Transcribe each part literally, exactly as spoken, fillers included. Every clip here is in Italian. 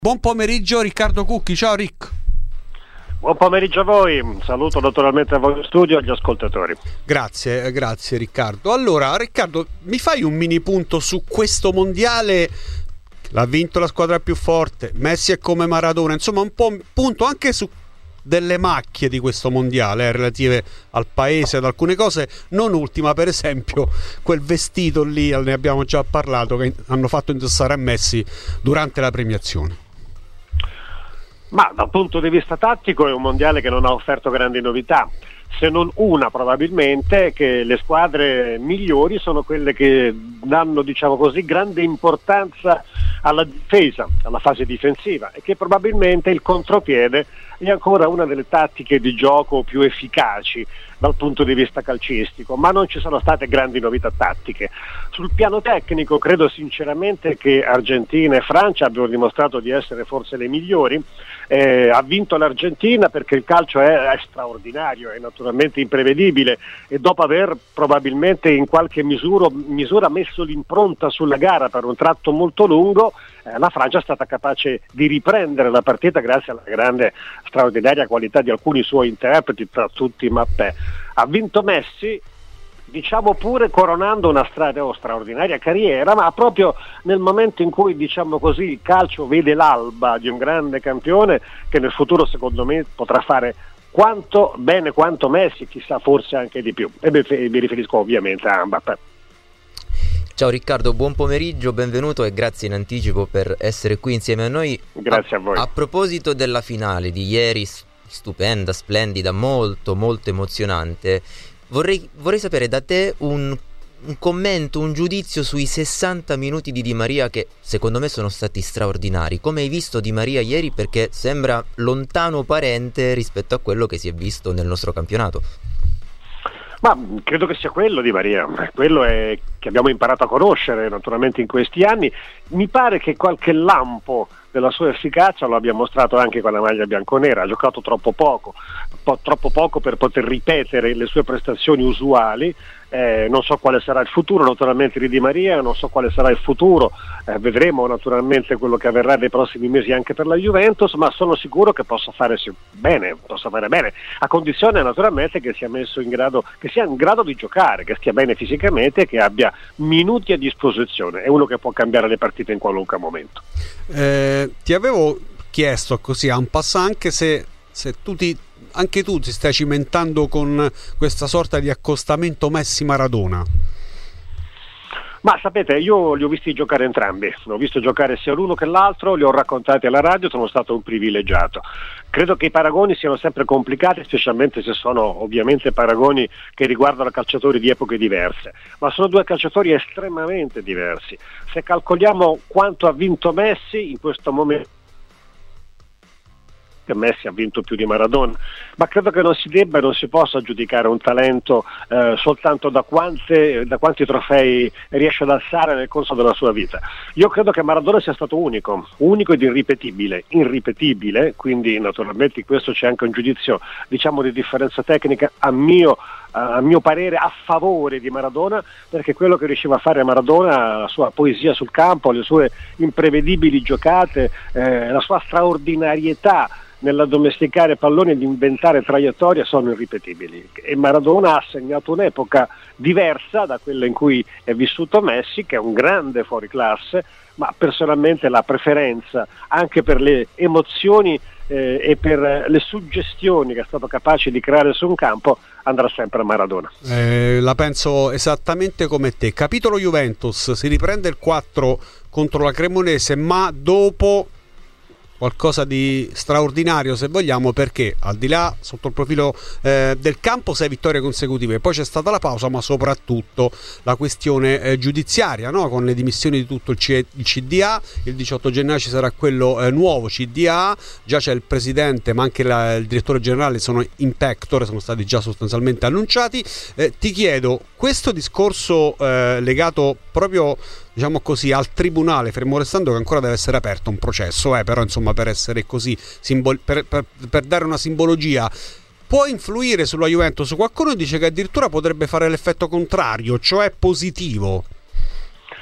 Buon pomeriggio Riccardo Cucchi, ciao Rick. Buon pomeriggio a voi, un saluto naturalmente a voi in studio e agli ascoltatori. Grazie, grazie Riccardo. Allora Riccardo, mi fai un mini punto su questo mondiale? L'ha vinto la squadra più forte, Messi è come Maradona, insomma un po' un punto anche su delle macchie di questo mondiale eh, relative al paese, ad alcune cose, non ultima per esempio quel vestito lì, ne abbiamo già parlato, che hanno fatto indossare a Messi durante la premiazione. Ma dal punto di vista tattico è un mondiale che non ha offerto grandi novità, se non una probabilmente, che le squadre migliori sono quelle che danno, diciamo così, grande importanza alla difesa, alla fase difensiva, e che probabilmente il contropiede è ancora una delle tattiche di gioco più efficaci dal punto di vista calcistico, ma non ci sono state grandi novità tattiche. Sul piano tecnico credo sinceramente che Argentina e Francia abbiano dimostrato di essere forse le migliori. Eh, ha vinto l'Argentina perché il calcio è, è straordinario, è naturalmente imprevedibile, e dopo aver probabilmente in qualche misura, misura messo l'impronta sulla gara per un tratto molto lungo, eh, la Francia è stata capace di riprendere la partita grazie alla grande, straordinaria qualità di alcuni suoi interpreti, tra tutti Mbappé. Ha vinto Messi, diciamo pure coronando una stra- oh, straordinaria carriera, ma proprio nel momento in cui, diciamo così, il calcio vede l'alba di un grande campione che nel futuro secondo me potrà fare quanto bene quanto Messi, chissà forse anche di più, e mi riferisco ovviamente a Mbappé. Ciao Riccardo, buon pomeriggio, benvenuto e grazie in anticipo per essere qui insieme a noi. Grazie a, a voi. A proposito della finale di ieri, stupenda, splendida, molto molto emozionante, vorrei, vorrei sapere da te un, un commento, un giudizio sui sessanta minuti di Di Maria, che secondo me sono stati straordinari. Come hai visto Di Maria ieri? Perché sembra lontano parente rispetto a quello che si è visto nel nostro campionato. Ma credo che sia quello Di Maria, quello è che abbiamo imparato a conoscere naturalmente in questi anni. Mi pare che qualche lampo della sua efficacia lo abbia mostrato anche con la maglia bianconera. Ha giocato troppo poco, po- troppo poco per poter ripetere le sue prestazioni usuali. Eh, non so quale sarà il futuro naturalmente di Di Maria, non so quale sarà il futuro, eh, vedremo naturalmente quello che avverrà nei prossimi mesi anche per la Juventus, ma sono sicuro che possa fare bene, possa fare bene, a condizione naturalmente che sia messo in grado, che sia in grado di giocare, che stia bene fisicamente e che abbia minuti a disposizione. È uno che può cambiare le partite in qualunque momento. Eh, ti avevo chiesto così a un passant anche se, se tu ti anche tu ti stai cimentando con questa sorta di accostamento Messi-Maradona. Ma sapete, io li ho visti giocare entrambi, ho visto giocare sia l'uno che l'altro, li ho raccontati alla radio, sono stato un privilegiato. Credo che i paragoni siano sempre complicati, specialmente se sono ovviamente paragoni che riguardano calciatori di epoche diverse, ma sono due calciatori estremamente diversi. Se calcoliamo quanto ha vinto Messi in questo momento, Messi ha vinto più di Maradona, ma credo che non si debba e non si possa giudicare un talento eh, soltanto da, quante, da quanti trofei riesce ad alzare nel corso della sua vita. Io credo che Maradona sia stato unico, unico ed irripetibile, irripetibile, quindi naturalmente in questo c'è anche un giudizio, diciamo, di differenza tecnica a mio a mio parere a favore di Maradona, perché quello che riusciva a fare Maradona, la sua poesia sul campo, le sue imprevedibili giocate, eh, la sua straordinarietà nell'addomesticare palloni e di inventare traiettorie sono irripetibili, e Maradona ha segnato un'epoca diversa da quella in cui è vissuto Messi, che è un grande fuoriclasse, ma personalmente la preferenza anche per le emozioni eh, e per le suggestioni che è stato capace di creare su un campo andrà sempre a Maradona. Eh, la penso esattamente come te. Capitolo Juventus, si riprende il quattro contro la Cremonese, ma dopo qualcosa di straordinario, se vogliamo, perché al di là sotto il profilo eh, del campo sei vittorie consecutive, poi c'è stata la pausa, ma soprattutto la questione eh, giudiziaria, no? Con le dimissioni di tutto il, C- il C D A. Il diciotto gennaio ci sarà quello eh, nuovo C D A, già c'è il presidente ma anche la, il direttore generale sono in pectore, sono stati già sostanzialmente annunciati. Eh, ti chiedo, questo discorso eh, legato proprio, diciamo così, al tribunale, fermo restando che ancora deve essere aperto un processo, eh, però insomma per essere così, simbol- per, per, per dare una simbologia, può influire sulla Juventus? Qualcuno dice che addirittura potrebbe fare l'effetto contrario, cioè positivo.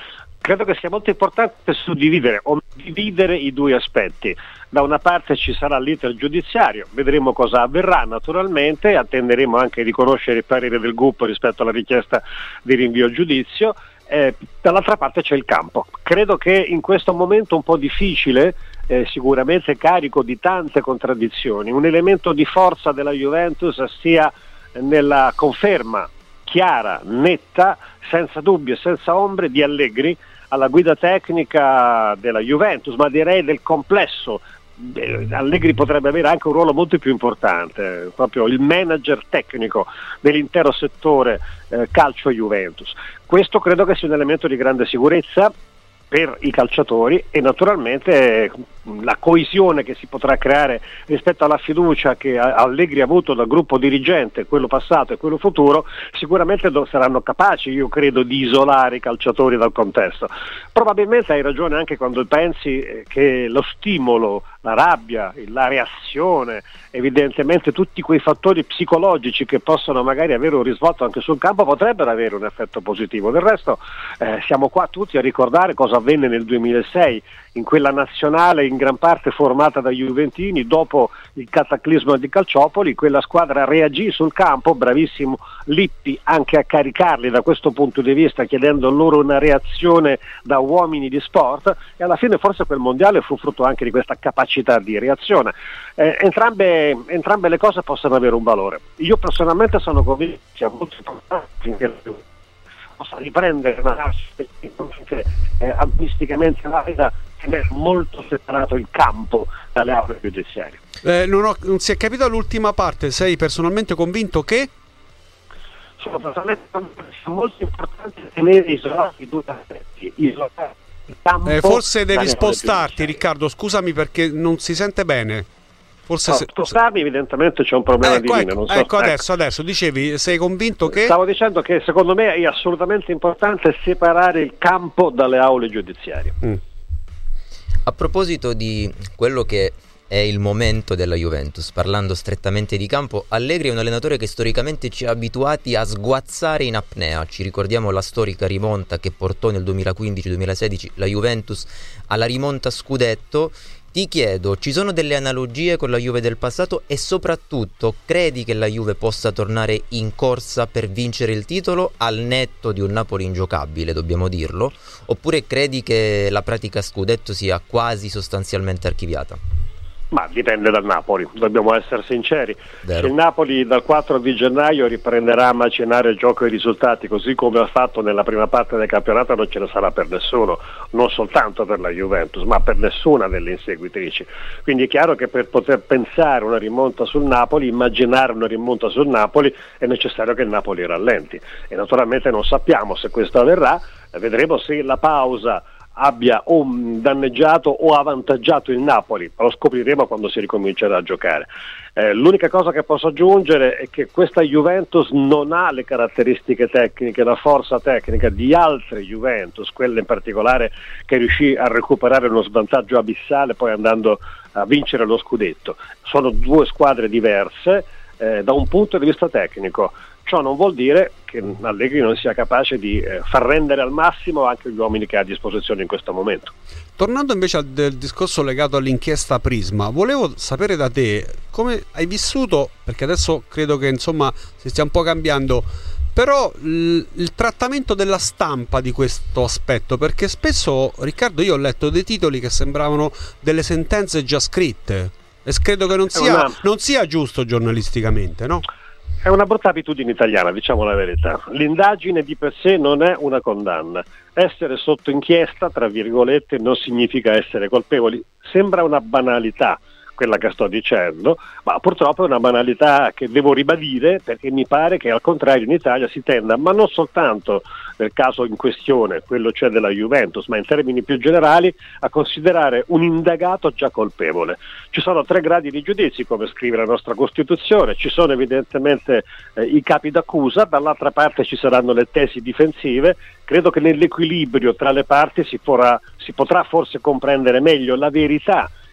credo che sia molto importante suddividere o dividere i due aspetti. Da una parte ci sarà l'iter giudiziario, vedremo cosa avverrà naturalmente, attenderemo anche di conoscere il parere del G U P rispetto alla richiesta di rinvio a giudizio, eh, dall'altra parte c'è il campo. Credo che in questo momento un po' difficile, eh, sicuramente carico di tante contraddizioni, un elemento di forza della Juventus sia nella conferma chiara, netta, senza dubbio e senza ombre di Allegri alla guida tecnica della Juventus, ma direi del complesso. Allegri potrebbe avere anche un ruolo molto più importante, proprio il manager tecnico dell'intero settore eh, calcio Juventus. Questo credo che sia un elemento di grande sicurezza per i calciatori e naturalmente la coesione che si potrà creare rispetto alla fiducia che Allegri ha avuto dal gruppo dirigente, quello passato e quello futuro, sicuramente saranno capaci, io credo, di isolare i calciatori dal contesto. Probabilmente hai ragione anche quando pensi che lo stimolo, la rabbia, la reazione, evidentemente tutti quei fattori psicologici che possono magari avere un risvolto anche sul campo potrebbero avere un effetto positivo. Del resto eh, siamo qua tutti a ricordare cosa avvenne nel duemilasei in quella nazionale in gran parte formata da juventini. Dopo il cataclisma di Calciopoli quella squadra reagì sul campo, bravissimo Lippi anche a caricarli da questo punto di vista, chiedendo loro una reazione da uomini di sport, e alla fine forse quel mondiale fu frutto anche di questa capacità di reazione. Eh, entrambe, entrambe le cose possono avere un valore. Io personalmente sono convinto che sia molto importante finché possa riprendere una nascita eh, agonisticamente valida, che è molto separato il campo dalle aule giudiziarie. Eh, non, ho, non si è capito l'ultima parte. Sei personalmente convinto che? Sono personalmente convinto che sia molto importante tenere isolati i due aspetti, isolare il campo. Eh, forse devi spostarti, Riccardo, scusami perché non si sente bene. Forse no, se... spostarmi evidentemente c'è un problema ecco, di linea. Ecco, non so, ecco ecco. adesso, adesso dicevi, sei convinto che? Stavo dicendo che secondo me è assolutamente importante separare il campo dalle aule giudiziarie. Mm. A proposito di quello che è il momento della Juventus, parlando strettamente di campo, Allegri è un allenatore che storicamente ci ha abituati a sguazzare in apnea. Ci ricordiamo la storica rimonta che portò nel duemilaquindici duemilasedici la Juventus alla rimonta scudetto. Ti chiedo, ci sono delle analogie con la Juve del passato e soprattutto credi che la Juve possa tornare in corsa per vincere il titolo al netto di un Napoli ingiocabile, dobbiamo dirlo, oppure credi che la pratica scudetto sia quasi sostanzialmente archiviata? Ma dipende dal Napoli, dobbiamo essere sinceri. Vero. Se il Napoli dal quattro di gennaio riprenderà a macinare il gioco e i risultati così come ha fatto nella prima parte del campionato, non ce ne sarà per nessuno, non soltanto per la Juventus ma per nessuna delle inseguitrici. Quindi è chiaro che per poter pensare una rimonta sul Napoli, immaginare una rimonta sul Napoli, è necessario che il Napoli rallenti e naturalmente non sappiamo se questo avverrà. Vedremo se la pausa abbia o danneggiato o avvantaggiato il Napoli, lo scopriremo quando si ricomincerà a giocare. Eh, l'unica cosa che posso aggiungere è che questa Juventus non ha le caratteristiche tecniche, la forza tecnica di altre Juventus, quelle in particolare che riuscì a recuperare uno svantaggio abissale poi andando a vincere lo scudetto. Sono due squadre diverse eh, da un punto di vista tecnico. Ciò non vuol dire che Allegri non sia capace di eh, far rendere al massimo anche gli uomini che ha a disposizione in questo momento. Tornando invece al del discorso legato all'inchiesta Prisma, volevo sapere da te come hai vissuto, perché adesso credo che insomma si stia un po' cambiando, però il, il trattamento della stampa di questo aspetto, perché spesso, Riccardo, io ho letto dei titoli che sembravano delle sentenze già scritte e credo che non sia, una... non sia giusto giornalisticamente, no? È una brutta abitudine italiana, diciamo la verità. L'indagine di per sé non è una condanna. Essere sotto inchiesta, tra virgolette, non significa essere colpevoli. Sembra una banalità quella che sto dicendo, ma purtroppo è una banalità che devo ribadire, perché mi pare che al contrario in Italia si tenda, ma non soltanto nel caso in questione, quello cioè della Juventus, ma in termini più generali, a considerare un indagato già colpevole. Ci sono tre gradi di giudizi, come scrive la nostra Costituzione, ci sono evidentemente eh, i capi d'accusa, dall'altra parte ci saranno le tesi difensive. Credo che nell'equilibrio tra le parti si, porrà, si potrà forse comprendere meglio la verità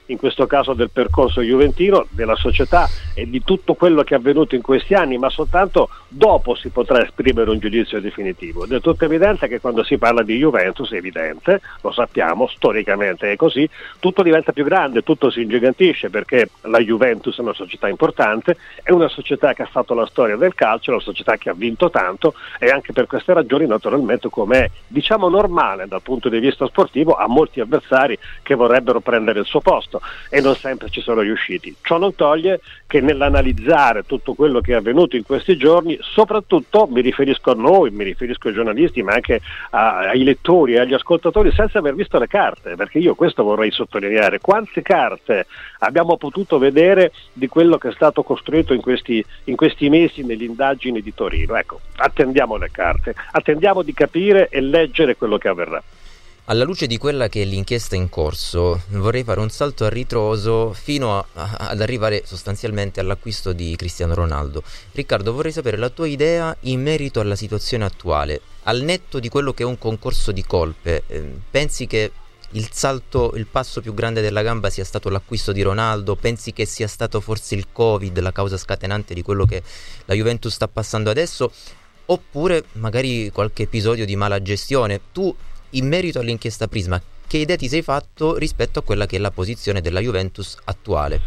in questo caso del percorso juventino, della società e di tutto quello che è avvenuto in questi anni, ma soltanto dopo si potrà esprimere un giudizio definitivo. È del tutto evidente che quando si parla di Juventus, è evidente, lo sappiamo, storicamente è così, tutto diventa più grande, tutto si ingigantisce, perché la Juventus è una società importante, è una società che ha fatto la storia del calcio, è una società che ha vinto tanto, e anche per queste ragioni naturalmente, come è diciamo normale dal punto di vista sportivo, ha molti avversari che vorrebbero prendere il suo posto e non sempre ci sono riusciti. Ciò non toglie che nell'analizzare tutto quello che è avvenuto in questi giorni, soprattutto mi riferisco a noi, mi riferisco ai giornalisti, ma anche a, ai lettori e agli ascoltatori, senza aver visto le carte, perché io questo vorrei sottolineare: quante carte abbiamo potuto vedere di quello che è stato costruito in questi, in questi mesi nelle indagini di Torino. Ecco, attendiamo le carte, attendiamo di capire e leggere quello che avverrà. Alla luce di quella che è l'inchiesta in corso, vorrei fare un salto a ritroso fino a, a, ad arrivare sostanzialmente all'acquisto di Cristiano Ronaldo. Riccardo, vorrei sapere la tua idea in merito alla situazione attuale. Al netto di quello che è un concorso di colpe, eh, pensi che il salto, il passo più grande della gamba sia stato l'acquisto di Ronaldo? Pensi che sia stato forse il Covid la causa scatenante di quello che la Juventus sta passando adesso? Oppure magari qualche episodio di mala gestione? Tu, in merito all'inchiesta Prisma, che idea ti sei fatto rispetto a quella che è la posizione della Juventus attuale?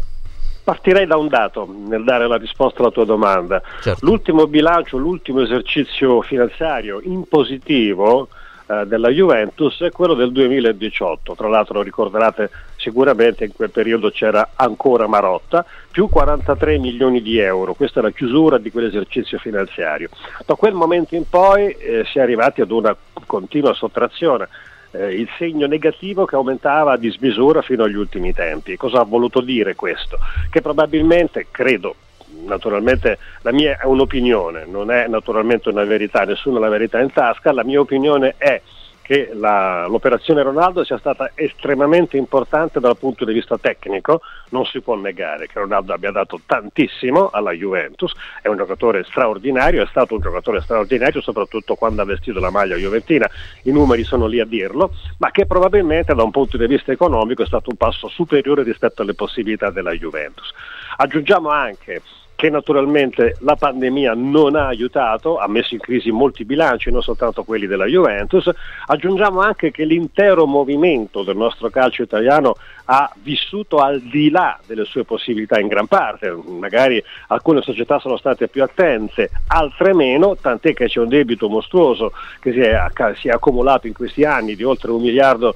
Partirei da un dato nel dare la risposta alla tua domanda. Certo. L'ultimo bilancio, l'ultimo esercizio finanziario in positivo eh, della Juventus è quello del duemiladiciotto. Tra l'altro ricorderete sicuramente in quel periodo c'era ancora Marotta, più quarantatré milioni di euro, questa è la chiusura di quell'esercizio finanziario. Da quel momento in poi eh, si è arrivati ad una continua sottrazione, eh, il segno negativo che aumentava a dismisura fino agli ultimi tempi. Cosa ha voluto dire questo? Che probabilmente, credo, naturalmente la mia è un'opinione, non è naturalmente una verità, nessuno ha la verità in tasca, la mia opinione è che la, l'operazione Ronaldo sia stata estremamente importante dal punto di vista tecnico. Non si può negare che Ronaldo abbia dato tantissimo alla Juventus, è un giocatore straordinario, è stato un giocatore straordinario soprattutto quando ha vestito la maglia juventina, i numeri sono lì a dirlo, ma che probabilmente da un punto di vista economico è stato un passo superiore rispetto alle possibilità della Juventus. Aggiungiamo anche che naturalmente la pandemia non ha aiutato, ha messo in crisi molti bilanci, non soltanto quelli della Juventus. Aggiungiamo anche che l'intero movimento del nostro calcio italiano ha vissuto al di là delle sue possibilità in gran parte, magari alcune società sono state più attente, altre meno, tant'è che c'è un debito mostruoso che si è, si è accumulato in questi anni di oltre un miliardo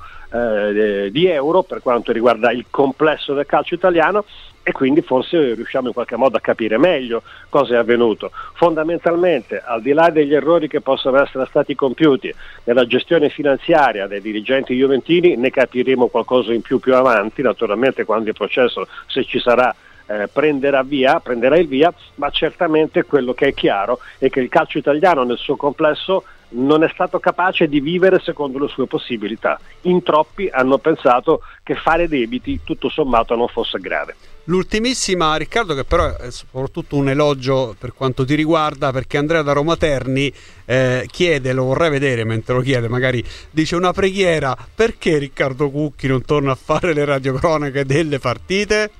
eh, di euro per quanto riguarda il complesso del calcio italiano, e quindi forse riusciamo in qualche modo a capire meglio cosa è avvenuto. Fondamentalmente, al di là degli errori che possono essere stati compiuti nella gestione finanziaria dei dirigenti juventini, ne capiremo qualcosa in più più avanti, naturalmente quando il processo, se ci sarà, eh, prenderà via, prenderà il via, ma certamente quello che è chiaro è che il calcio italiano nel suo complesso non è stato capace di vivere secondo le sue possibilità. In troppi hanno pensato che fare debiti tutto sommato non fosse grave. L'ultimissima, Riccardo, che però è soprattutto un elogio per quanto ti riguarda, perché Andrea da Roma Terni eh, chiede, lo vorrei vedere mentre lo chiede, magari dice una preghiera: perché Riccardo Cucchi non torna a fare le radiocronache delle partite?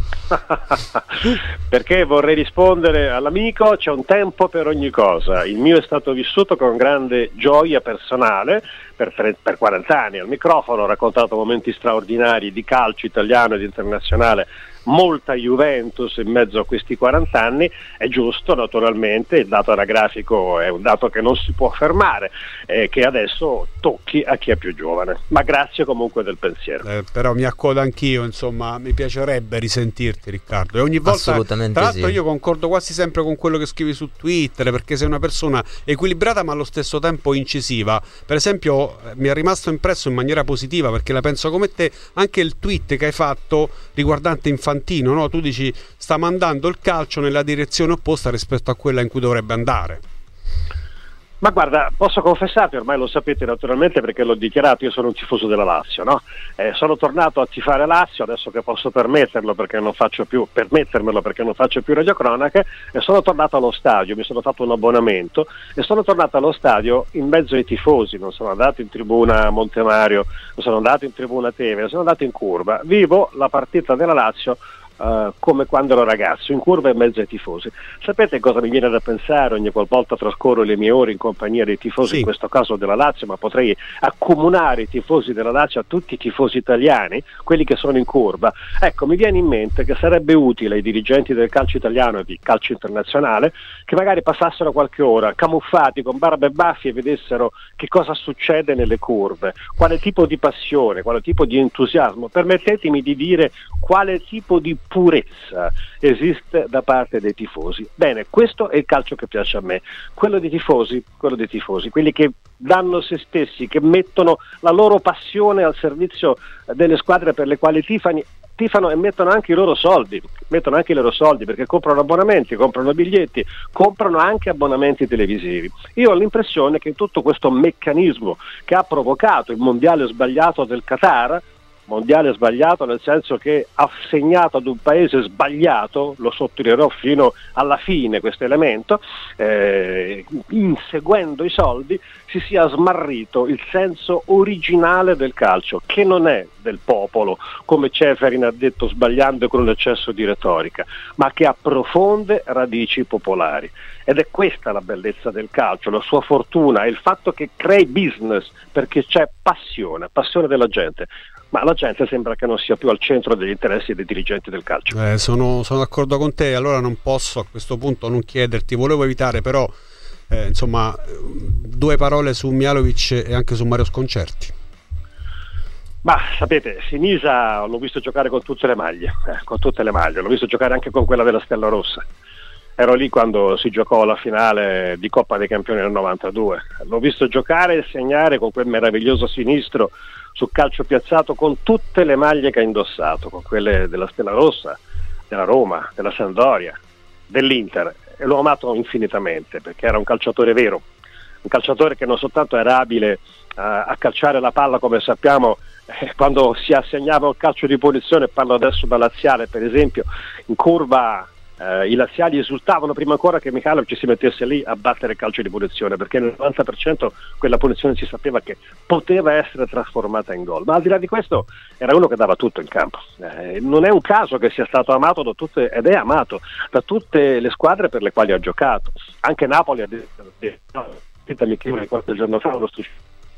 Perché vorrei rispondere all'amico: c'è un tempo per ogni cosa. Il mio è stato vissuto con grande gioia personale per, per quaranta anni al microfono, ho raccontato momenti straordinari di calcio italiano ed internazionale, molta Juventus in mezzo a questi quaranta anni. È giusto, naturalmente, il dato anagrafico è un dato che non si può fermare, eh, che adesso tocchi a chi è più giovane, ma grazie comunque del pensiero. Eh, però mi accodo anch'io, insomma, mi piacerebbe risentirti, Riccardo, e ogni volta, assolutamente, tra l'altro, sì. Io concordo quasi sempre con quello che scrivi su Twitter, perché sei una persona equilibrata ma allo stesso tempo incisiva. Per esempio, mi è rimasto impresso in maniera positiva, perché la penso come te, anche il tweet che hai fatto riguardante Infantino, no? Tu dici: sta mandando il calcio nella direzione opposta rispetto a quella in cui dovrebbe andare. Ma guarda, posso confessarti, ormai lo sapete naturalmente perché l'ho dichiarato, io sono un tifoso della Lazio, no? Eh, sono tornato a tifare Lazio adesso che posso permetterlo perché non faccio più, permettermelo perché non faccio più radiocronache, e sono tornato allo stadio, mi sono fatto un abbonamento e sono tornato allo stadio in mezzo ai tifosi, non sono andato in tribuna Montemario, non sono andato in tribuna Tevere, sono andato in curva, vivo la partita della Lazio Uh, come quando ero ragazzo, in curva in mezzo ai tifosi. Sapete cosa mi viene da pensare ogni qualvolta trascorro le mie ore in compagnia dei tifosi, sì. in questo caso della Lazio, ma potrei accomunare i tifosi della Lazio a tutti i tifosi italiani, quelli che sono in curva. Ecco, mi viene in mente che sarebbe utile ai dirigenti del calcio italiano e del calcio internazionale che magari passassero qualche ora camuffati con barba e baffi e vedessero che cosa succede nelle curve, quale tipo di passione, quale tipo di entusiasmo, permettetemi di dire quale tipo di purezza esiste da parte dei tifosi. Bene, questo è il calcio che piace a me, quello dei tifosi, quello dei tifosi, quelli che danno se stessi, che mettono la loro passione al servizio delle squadre per le quali tifano, tifano e mettono anche i loro soldi, mettono anche i loro soldi perché comprano abbonamenti, comprano biglietti, comprano anche abbonamenti televisivi. Io ho l'impressione che tutto questo meccanismo che ha provocato il mondiale sbagliato del Qatar, mondiale sbagliato nel senso che assegnato ad un paese sbagliato, lo sottolineerò fino alla fine questo elemento, eh, inseguendo i soldi si sia smarrito il senso originale del calcio, che non è del popolo, come Ceferin ha detto sbagliando con un eccesso di retorica, ma che ha profonde radici popolari. Ed è questa la bellezza del calcio, la sua fortuna, è il fatto che crei business, perché c'è passione, passione della gente. Ma la gente sembra che non sia più al centro degli interessi dei dirigenti del calcio. Eh, sono, sono d'accordo con te, allora non posso a questo punto non chiederti, volevo evitare però eh, insomma due parole su Mihajlovic e anche su Mario Sconcerti. Ma sapete, Sinisa l'ho visto giocare con tutte le maglie, eh, con tutte le maglie, l'ho visto giocare anche con quella della Stella Rossa. Ero lì quando si giocò la finale di Coppa dei Campioni nel novantadue. L'ho visto giocare e segnare con quel meraviglioso sinistro sul calcio piazzato con tutte le maglie che ha indossato, con quelle della Stella Rossa, della Roma, della Sampdoria, dell'Inter, e l'ho amato infinitamente perché era un calciatore vero, un calciatore che non soltanto era abile a, a calciare la palla come sappiamo eh, quando si assegnava un calcio di punizione, parlo adesso da laziale per esempio, in curva Uh, i laziali esultavano prima ancora che Mihajlovic si mettesse lì a battere il calcio di punizione, perché nel novanta per cento quella punizione si sapeva che poteva essere trasformata in gol. Ma al di là di questo era uno che dava tutto in campo. Eh, non è un caso che sia stato amato da tutte, ed è amato da tutte le squadre per le quali ha giocato. Anche Napoli ha detto, mi chiedo qualche giorno fa, lo stu...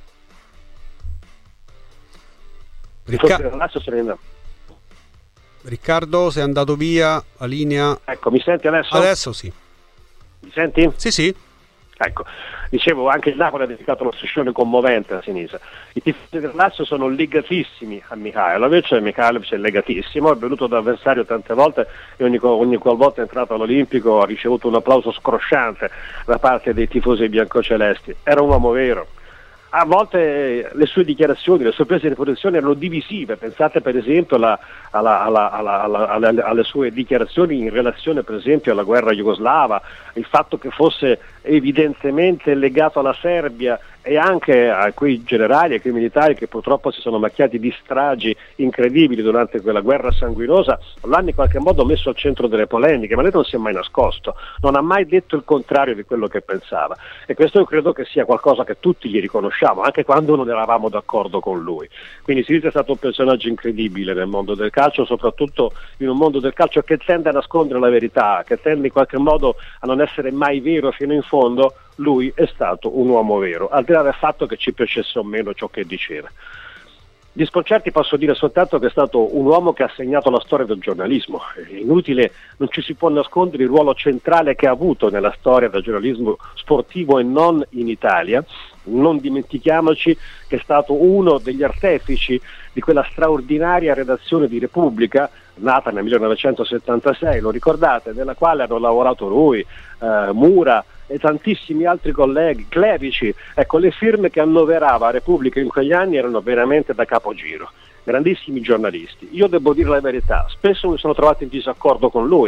Ricca... Riccardo, sei andato via, la linea... Ecco, mi senti adesso? Adesso sì. Mi senti? Sì, sì. Ecco, dicevo, anche il Napoli ha dedicato una striscione commovente a Sinisa. I tifosi del Lazio sono legatissimi a Mihajlovic, e Mihajlovic è legatissimo, è venuto da avversario tante volte e ogni, ogni qualvolta è entrato all'Olimpico ha ricevuto un applauso scrosciante da parte dei tifosi biancocelesti. Era un uomo vero. A volte le sue dichiarazioni, le sue prese di posizione erano divisive, pensate per esempio alla, alla, alla, alla, alla, alle sue dichiarazioni in relazione per esempio alla guerra jugoslava, il fatto che fosse evidentemente legato alla Serbia e anche a quei generali e quei militari che purtroppo si sono macchiati di stragi incredibili durante quella guerra sanguinosa, l'hanno in qualche modo messo al centro delle polemiche, ma lei non si è mai nascosto, non ha mai detto il contrario di quello che pensava, e questo io credo che sia qualcosa che tutti gli riconosciamo, anche quando non eravamo d'accordo con lui. Quindi Sinisa è stato un personaggio incredibile nel mondo del calcio, soprattutto in un mondo del calcio che tende a nascondere la verità, che tende in qualche modo a non essere mai vero fino in fondo. Lui è stato un uomo vero, al di là del fatto che ci piacesse o meno ciò che diceva. Di Sconcerti posso dire soltanto che è stato un uomo che ha segnato la storia del giornalismo. È inutile, non ci si può nascondere il ruolo centrale che ha avuto nella storia del giornalismo sportivo e non in Italia. Non dimentichiamoci che è stato uno degli artefici di quella straordinaria redazione di Repubblica, nata nel millenovecentosettantasei, lo ricordate, nella quale hanno lavorato lui, eh, Mura e tantissimi altri colleghi, Clerici. Ecco, le firme che annoverava Repubblica in quegli anni erano veramente da capogiro, grandissimi giornalisti. Io devo dire la verità, spesso mi sono trovato in disaccordo con lui,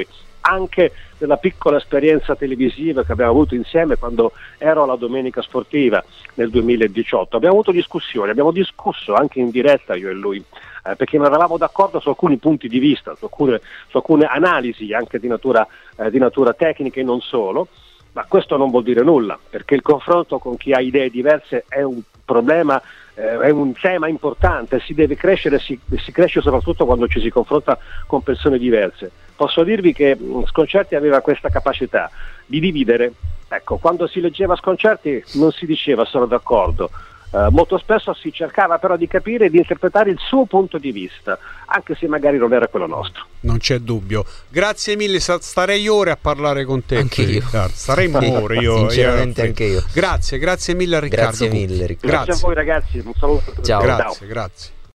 anche della piccola esperienza televisiva che abbiamo avuto insieme quando ero alla Domenica Sportiva nel duemiladiciotto. Abbiamo avuto discussioni, abbiamo discusso anche in diretta io e lui, eh, perché non eravamo d'accordo su alcuni punti di vista, su alcune, su alcune analisi anche di natura, eh, di natura tecnica e non solo, ma questo non vuol dire nulla, perché il confronto con chi ha idee diverse è un problema, eh, è un tema importante, si deve crescere, si, si cresce soprattutto quando ci si confronta con persone diverse. Posso dirvi che Sconcerti aveva questa capacità di dividere. Ecco, quando si leggeva Sconcerti non si diceva sono d'accordo, eh, molto spesso si cercava però di capire e di interpretare il suo punto di vista, anche se magari non era quello nostro. Non c'è dubbio. Grazie mille, starei ore a parlare con te. Anche io. Staremmo ore io. Sinceramente io, anche io. Grazie, grazie mille a Riccardo. Grazie mille Riccardo. Grazie, grazie a voi ragazzi, un saluto. Ciao. Grazie, grazie.